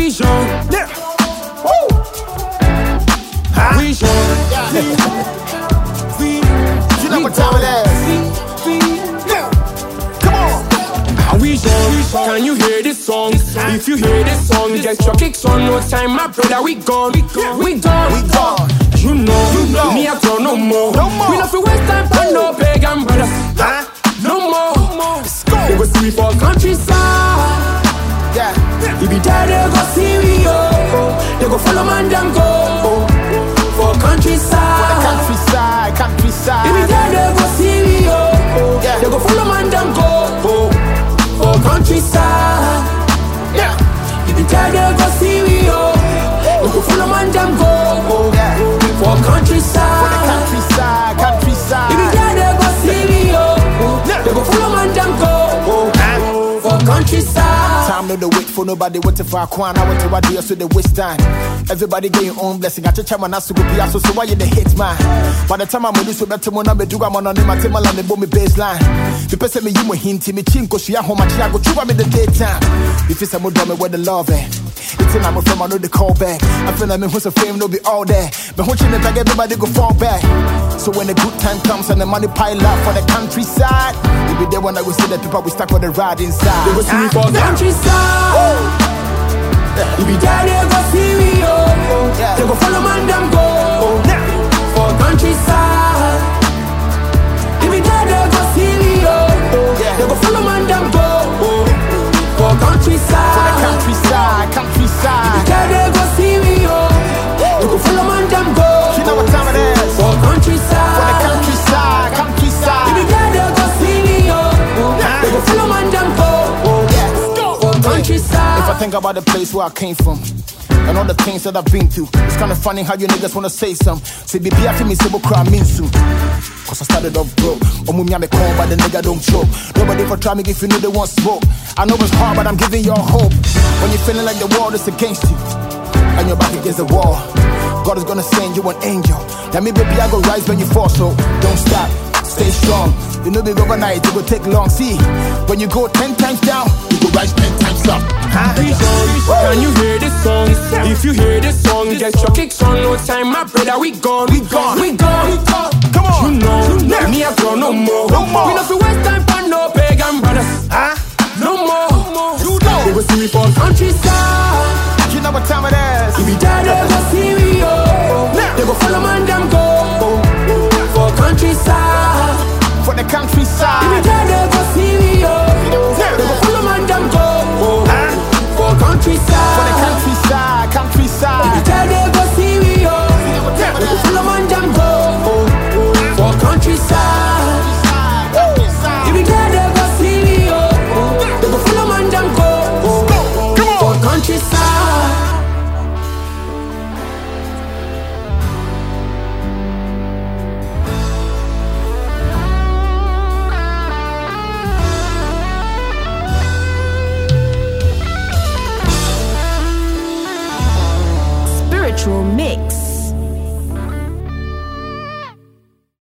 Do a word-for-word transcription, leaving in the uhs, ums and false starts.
we young. Yeah. Woo. Huh? We young. We, you know what time it is. Yeah. Come on. We young. Can you hear this song? If you hear this song, get your kicks on. No time, my brother, we gone. We gone. We gone. We gone. You know, you know. Me I grow no more. No more. We not fi waste time for no pagan brothers. Huh? No more. No more. Let's go. They go see we for countryside. Yeah. If you die, they go see we oh. They go follow man them go oh. For countryside. For the countryside, countryside. If you die, they go see we oh. Yeah. They go follow man them go oh. For countryside. Yeah. If you die, they go see we oh. They go follow man them go oh. Yeah. For countryside. For the countryside, countryside. If you die, they go see me oh. Yeah. They go follow man them go oh. For countryside. Time no to wait for nobody waiting for a quan. I went to a deal so they waste time. Everybody get your own blessing. I check my nasu go be so so why you the hit man. By the time I'm on this so better when I'm do I'm on my team and the bomb baseline. The person me you mo hint me chin cause she a home I go chuba me the daytime. If it's a more dumb where the love eh. It's in I'm from I know the call back. I feel like me who's a fame no be all there. But when you back everybody go fall back. So when the good time comes and the money pile up for the countryside, you be there when I will see the people we stuck with the ride inside. They go see me for countryside. If you die, they go see me oh. Yeah. They go follow man them go oh. For countryside. If you die, they go see me oh. Yeah. They go follow man them go oh. For countryside. For the countryside, countryside. If you die, they go see me oh. They go follow man them go. You know what time it is. For countryside. For the countryside, countryside. If you die, they go see me oh. They go follow man them go oh. Yeah. For countryside. If I think about the place where I came from and all the things that I've been through, it's kinda funny how you niggas wanna say some. Say B P I feel me say cry mean soon. Cause I started off broke. Oh me me call but the nigga don't choke. Nobody for try me if you know they want smoke. I know it's hard but I'm giving you hope. When you're feeling like the world is against you and you're back against the wall, God is gonna send you an angel. Now me baby I go rise when you fall, so don't stop. Stay strong. You know the overnight it will take long. See, when you go ten times down, you go rise ten times up. Huh? Can you hear this song? If you hear this song, get your kicks on. No time, my brother, we gone. We gone. We gone. We gone. Come on. You know, me I grow no more. No more. We not fi waste time for no pagan brothers. Huh? No more. You know. They go see me for countryside. You know what time it is. If you die, they go see me oh. They go follow man them go for countryside. For the countryside. If you die, they go see me oh. They go follow man them go for countryside. For the countryside, countryside. If you die, they go see me oh. They go follow man them go for countryside. If you die, they go see me oh. They go follow man them go for countryside. Spiritual Mix.